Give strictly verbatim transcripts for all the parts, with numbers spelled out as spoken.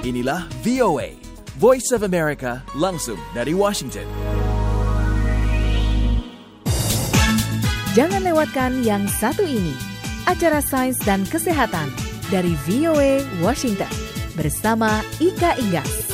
Inilah V O A, Voice of America, langsung dari Washington. Jangan lewatkan yang satu ini, acara Sains dan Kesehatan dari V O A Washington bersama Ika Inggas.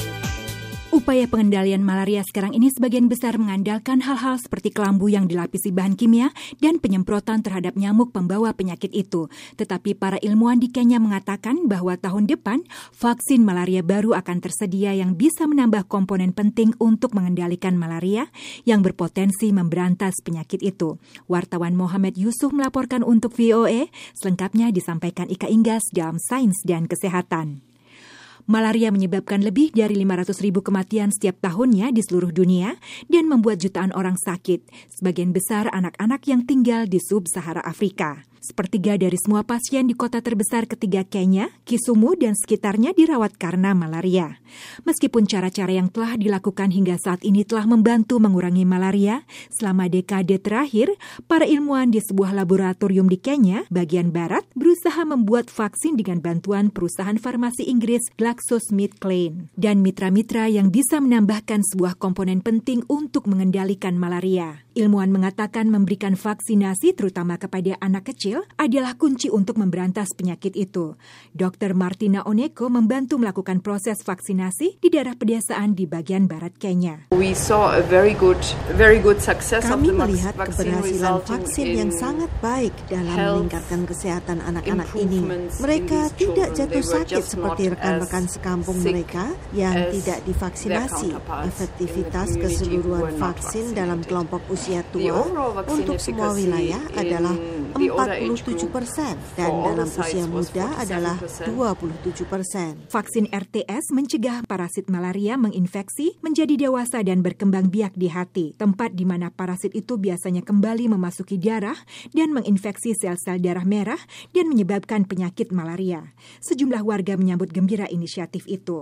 Upaya pengendalian malaria sekarang ini sebagian besar mengandalkan hal-hal seperti kelambu yang dilapisi bahan kimia dan penyemprotan terhadap nyamuk pembawa penyakit itu. Tetapi para ilmuwan di Kenya mengatakan bahwa tahun depan vaksin malaria baru akan tersedia yang bisa menambah komponen penting untuk mengendalikan malaria yang berpotensi memberantas penyakit itu. Wartawan Mohammed Yusuf melaporkan untuk V O A, selengkapnya disampaikan Ika Inggas dalam Sains dan Kesehatan. Malaria menyebabkan lebih dari lima ratus ribu kematian setiap tahunnya di seluruh dunia dan membuat jutaan orang sakit, sebagian besar anak-anak yang tinggal di sub-Sahara Afrika. Sepertiga dari semua pasien di kota terbesar ketiga Kenya, Kisumu dan sekitarnya dirawat karena malaria. Meskipun cara-cara yang telah dilakukan hingga saat ini telah membantu mengurangi malaria, selama dekade terakhir, para ilmuwan di sebuah laboratorium di Kenya, bagian barat, berusaha membuat vaksin dengan bantuan perusahaan farmasi Inggris GlaxoSmithKline dan mitra-mitra yang bisa menambahkan sebuah komponen penting untuk mengendalikan malaria. Ilmuwan mengatakan memberikan vaksinasi terutama kepada anak kecil adalah kunci untuk memberantas penyakit itu. Doktor Martina Oneko membantu melakukan proses vaksinasi di daerah pedesaan di bagian barat Kenya. We saw a very good, very good success Kami of the melihat vaccine keberhasilan vaksin yang sangat baik dalam meningkatkan kesehatan anak-anak ini. Mereka tidak jatuh sakit seperti rekan-rekan sekampung mereka yang tidak divaksinasi. Efektivitas keseluruhan vaksin dalam kelompok usia tua untuk semua wilayah adalah empat puluh tujuh persen dan dalam usia muda adalah dua puluh tujuh persen. Vaksin R T S mencegah parasit malaria menginfeksi, menjadi dewasa dan berkembang biak di hati, tempat di mana parasit itu biasanya kembali memasuki darah dan menginfeksi sel-sel darah merah dan menyebabkan penyakit malaria. Sejumlah warga menyambut gembira inisiatif itu.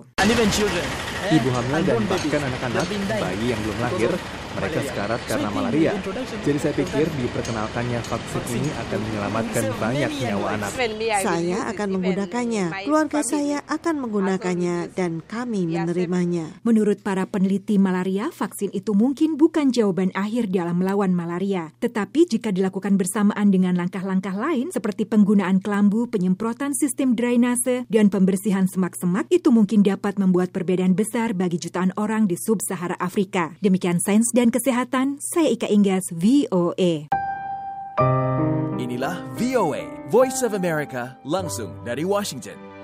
Ibu hamil dan bahkan anak-anak, bayi yang belum lahir, mereka sekarat karena malaria. Jadi saya pikir diperkenalkannya vaksin ini akan menyelamatkan banyak nyawa anak. Saya akan menggunakannya, keluarga saya akan menggunakannya, dan kami menerimanya. Menurut para peneliti malaria, vaksin itu mungkin bukan jawaban akhir dalam melawan malaria. Tetapi jika dilakukan bersamaan dengan langkah-langkah lain seperti penggunaan kelambu, penyemprotan sistem drainase, dan pembersihan semak-semak, itu mungkin dapat membuat perbedaan besar bagi jutaan orang di sub-Sahara Afrika. Demikian Sains dan Kesehatan, saya Ika Inggas, V O A. Inilah V O A, Voice of America, langsung dari Washington.